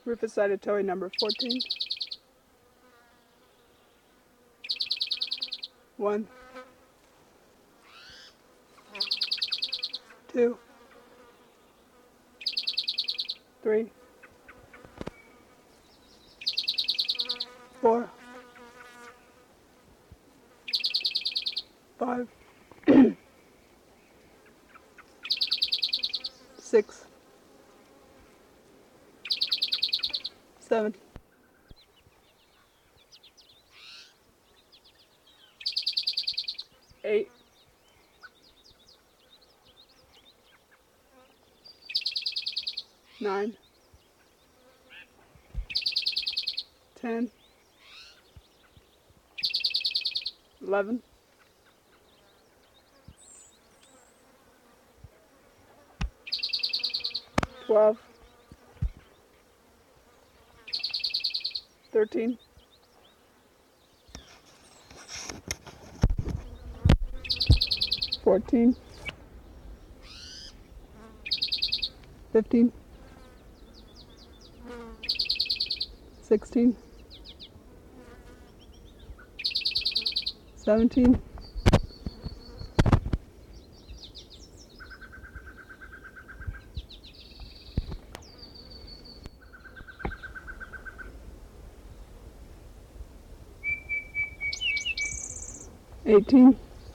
Rufus-sided towing number 14. 1, 2, 3, 4, 5, 6, 7, 8, 9, 10, 11, 12, 13, 14, 15, 16, 17, 18,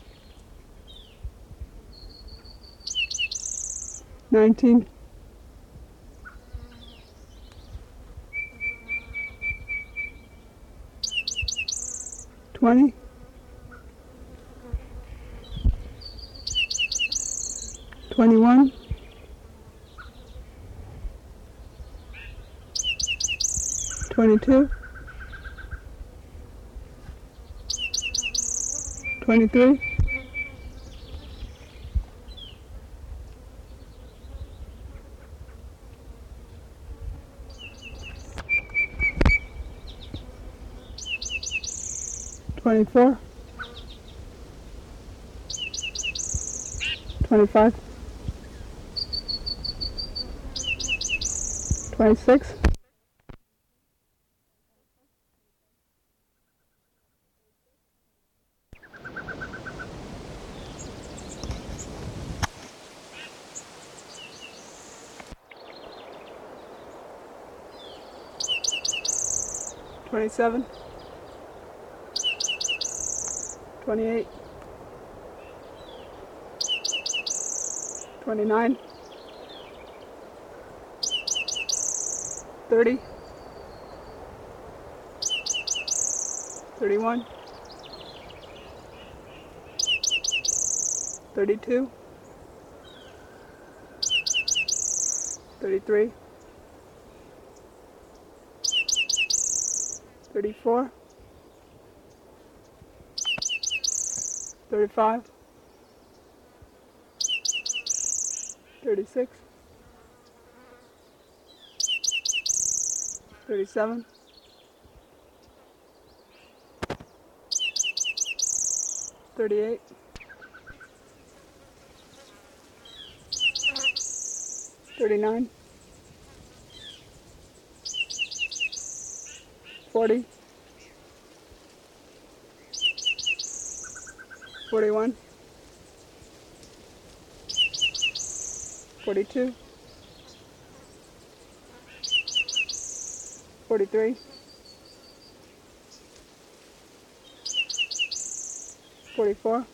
19, 20, 21, 22, 23, 24, 25, 26, 27, 28, 29, 30, 31, 32, 33, 34, 35, 36, 37, 38, 39, 40, 41, 42, 43, 44,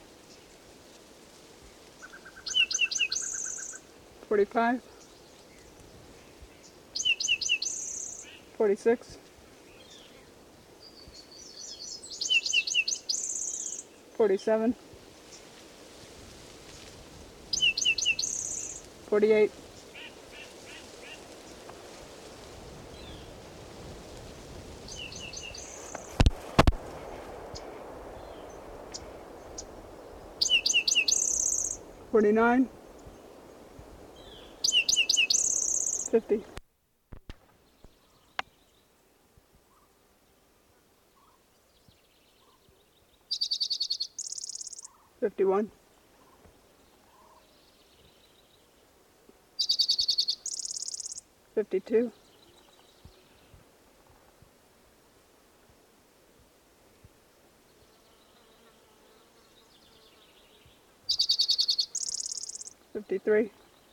45, 46, 47, 48, 49, 50, 51, 52, 53,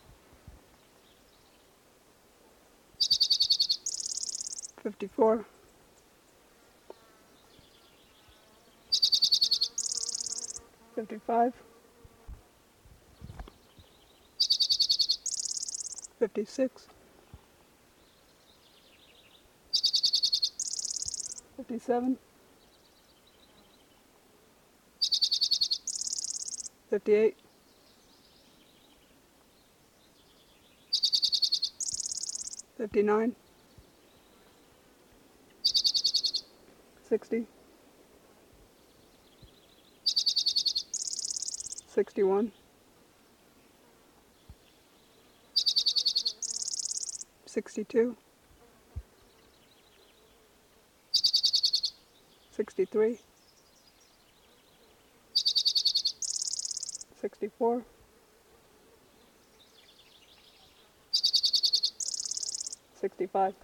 54, 55, 56, 57, 58, 59, 60, 61, 62, 63, 64, 65.